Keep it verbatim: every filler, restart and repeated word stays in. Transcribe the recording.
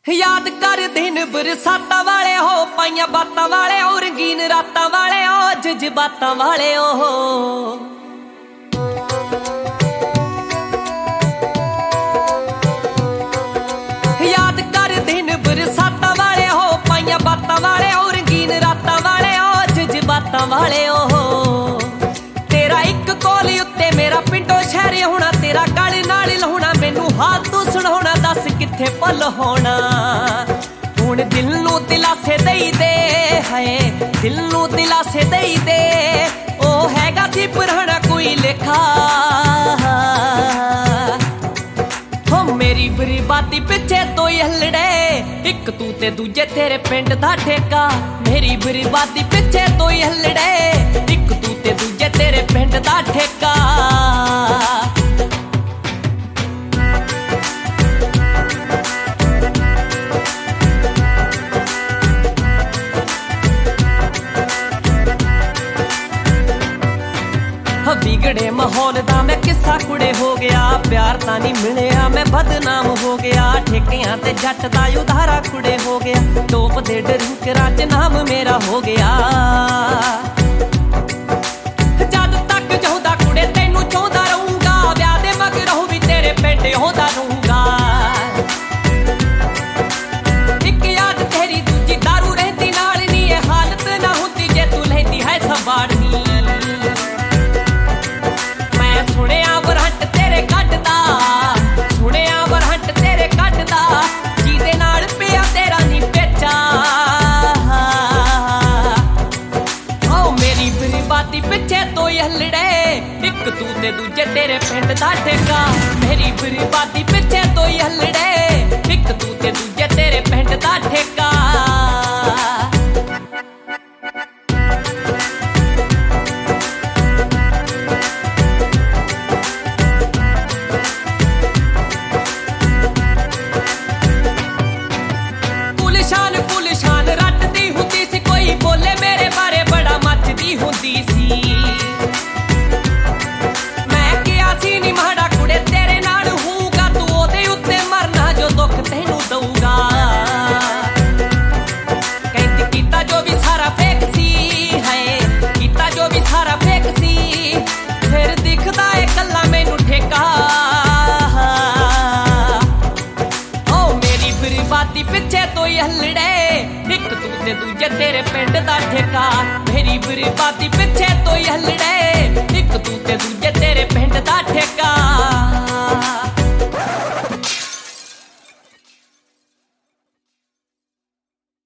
याद कर दिन बरसाता वाले हो, पाइया बाता वाले हो, रंगीन राता वाले हो, जज्बाता वाले हो। याद कर दिन बरसाता वाले हो, पाइया बाता वाले हो, रंगीन राता वाले हो, जज्बाता वाले हो। तेरा एक कोली उत्ते मेरा पिंडो शहर होना, तेरा गल नाल लाउणा, मैनू हाल तू सुणाउणा, दस कित्थे पल होना। हुण दिल नू दिलासे दई दे, है दिल नू दिलासे दई दे, ओ हैगा सी पुराना कोई लेखा। हो मेरी बर्बादी पिछे तो हलड़े, एक तू ते दूजे तेरे पिंड दा ठेका। मेरी बर्बादी पिछे तो हलड़े, एक तू ते दूजे तेरे पिंड दा ठेका। बिगड़े माहौल दा मैं किस्सा कुड़े हो गया, प्यार ता नहीं मिलिया मैं बदनाम हो गया। ठेकियां ते जट दा उधारा कुड़े हो गया, टोप दे डरूकरां च नाम मेरा हो गया। जद तक चाहुंदा कुड़े तैनू चाहुंदा रहूंगा, ब्याह दे मगरों भी तेरे पिंड होंदा रहूंगा। इक याद तेरी दूजी दारू रहंदी नाल नी, ये हालत ना हुंदी जे तू लैंदी है संभालनी। सुनिया बरहट तेरे कटदा, सुनिया बरहट तेरे कटदा, जीदे नाल पिया तेरा नी पेचा। ओ मेरी बर्बादी पिछे तो हलड़े, एक तू ते दूजे तेरे पिंड दा ठेका। मेरी बर्बादी पिछे तो हलड़े, एक तू ते दूजे तेरे पिंड दा ठेका। मैं क्या सी नी माड़ा कुड़े तेरे नाल हूँगा, तू ओदे उत्ते मरना जो दुख तैनू दऊगा। कहती कीता जो भी सारा फेक सी, है कीता जो भी सारा फेक सी, फिर दिखदा है कल्ला मैनू ठेका। ओ मेरी बर्बादी पिछे तो हलड़े, एक तू ते दूजे तेरे पिंड दा ठेका। मेरी बर्बादी पिछे तो हलड़े, एक तू ते दूजे तेरे पिंड दा ठेका।